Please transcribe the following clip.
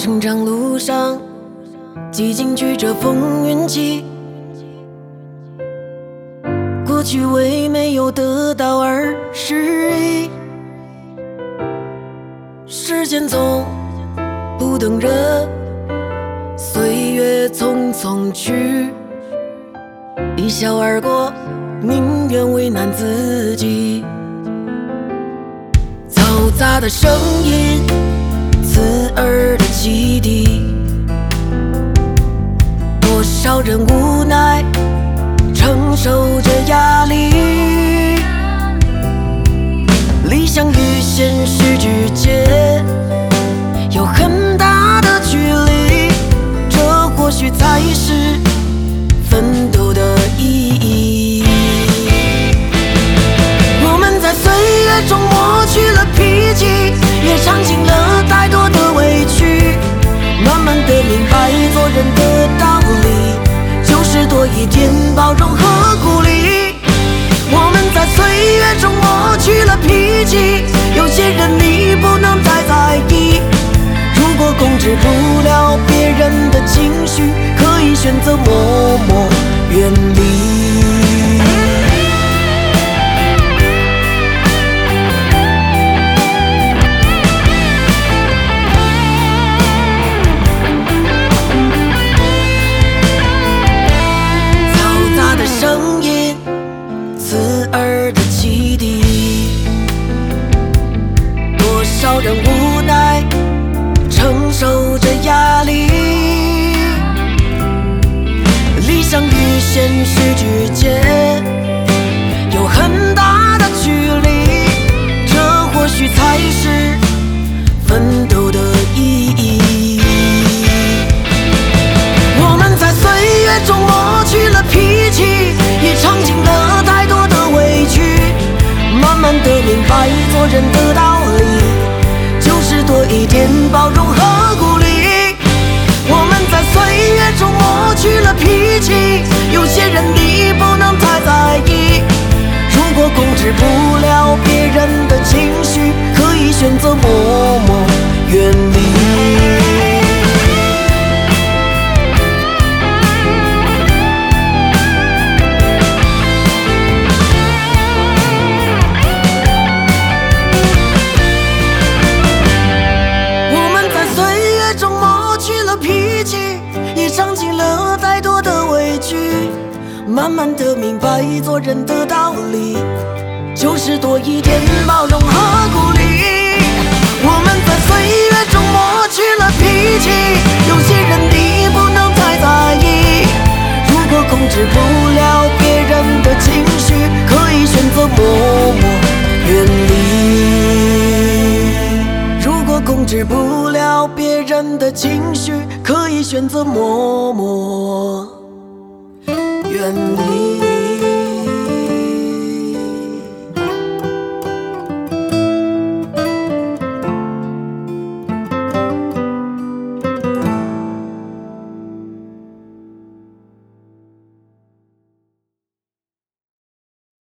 成长路上，几经曲折风云起，过去为没有得到而失意。时间总不等人，岁月匆匆去，一笑而过，宁愿为难自己。嘈杂的声音，刺耳的汽笛，多少人无奈承受着压力。理想与现实之间有很大的距离，这或许才是奋斗的意义。我们在岁月中磨去了脾气，也尝尽了太多的委屈，慢慢的明白做人的道理，就是多一点包容和鼓励。我们在岁月中磨去了脾气，有些人你不能再在意。如果控制不了别人的情绪，可以选择默默远离。嘈杂的声音，刺耳的汽笛，多少人无奈承受着压力。理想与现实之间有很大的距离，这或许才是奋斗的意义。我们在岁月中磨去了脾气，也尝尽了太多的委屈，慢慢的明白做人的道理，就是多一点包容和鼓励。我们在岁月中磨去了脾气，有些人你不能太在意。如果控制不了别人的情绪，可以选择默默远离。尝尽了太多的委屈，慢慢的明白做人的道理，就是多一点包容和鼓励。我们在岁月中磨去了脾气，有些人你不能太在意。如果控制不了别人的情绪，可以选择默默远离。如果控制不了别人的情绪，可以选择默默远离。